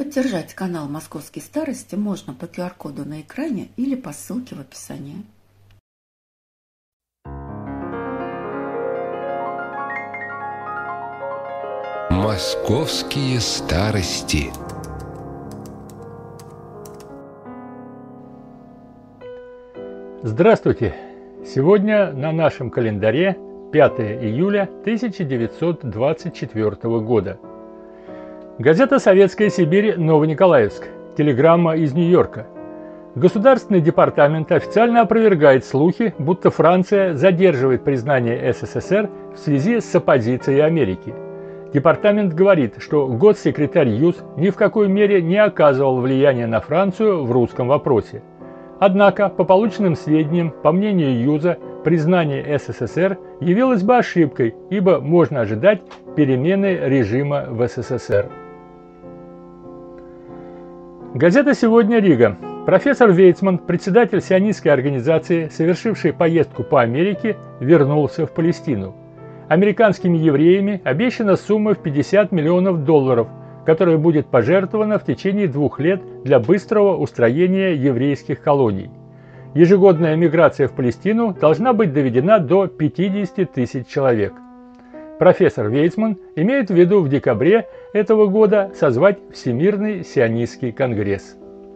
Поддержать канал «Московские старости» можно по QR-коду на экране или по ссылке в описании. «Московские старости». Здравствуйте! Сегодня на нашем календаре 5 июля 1924 года. Газета «Советская Сибирь», Новониколаевск. Телеграмма из Нью-Йорка. Государственный департамент официально опровергает слухи, будто Франция задерживает признание СССР в связи с оппозицией Америки. Департамент говорит, что госсекретарь ЮЗ ни в какой мере не оказывал влияния на Францию в русском вопросе. Однако, по полученным сведениям, по мнению ЮЗа, признание СССР явилось бы ошибкой, ибо можно ожидать перемены режима в СССР. Газета «Сегодня. Рига». Профессор Вейцман, председатель сионистской организации, совершивший поездку по Америке, вернулся в Палестину. Американскими евреями обещана сумма в $50 миллионов, которая будет пожертвована в течение 2 лет для быстрого устроения еврейских колоний. Ежегодная миграция в Палестину должна быть доведена до 50 тысяч человек. Профессор Вейцман имеет в виду в декабре этого года созвать Всемирный сионистский конгресс.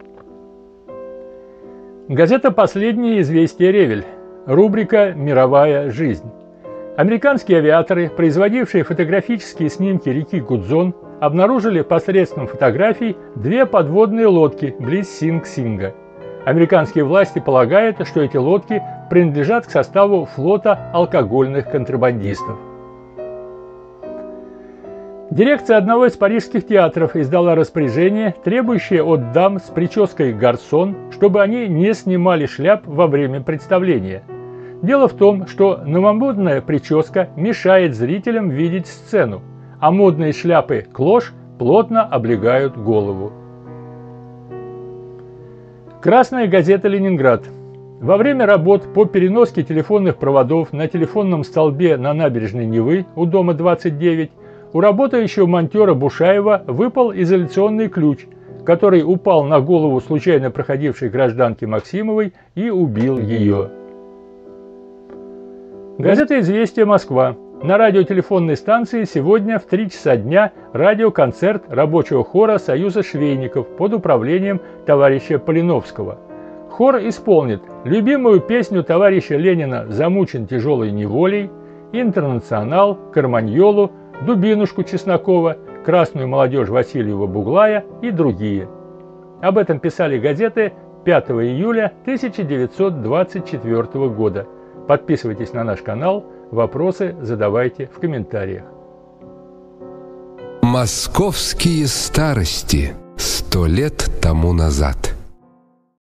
Газета «Последние известия. Ревель». Рубрика «Мировая жизнь». Американские авиаторы, производившие фотографические снимки реки Гудзон, обнаружили посредством фотографий 2 подводные лодки близ Синг-Синга. Американские власти полагают, что эти лодки принадлежат к составу флота алкогольных контрабандистов. Дирекция одного из парижских театров издала распоряжение, требующее от дам с прической гарсон, чтобы они не снимали шляп во время представления. Дело в том, что новомодная прическа мешает зрителям видеть сцену, а модные шляпы клош плотно облегают голову. Красная газета «Ленинград». Во время работ по переноске телефонных проводов на телефонном столбе на набережной Невы у дома 29 у работающего монтера Бушаева выпал изоляционный ключ, который упал на голову случайно проходившей гражданки Максимовой и убил ее. Газета «Известия. Москва». На радиотелефонной станции сегодня в 3 часа дня радиоконцерт рабочего хора Союза швейников под управлением товарища Полиновского. Хор исполнит любимую песню товарища Ленина «Замучен тяжелой неволей», «Интернационал», «Карманьолу», «Дубинушку» Чеснокова, «Красную молодежь» Васильева-Буглая и другие. Об этом писали газеты 5 июля 1924 года. Подписывайтесь на наш канал, вопросы задавайте в комментариях. «Московские старости» 100 лет тому назад.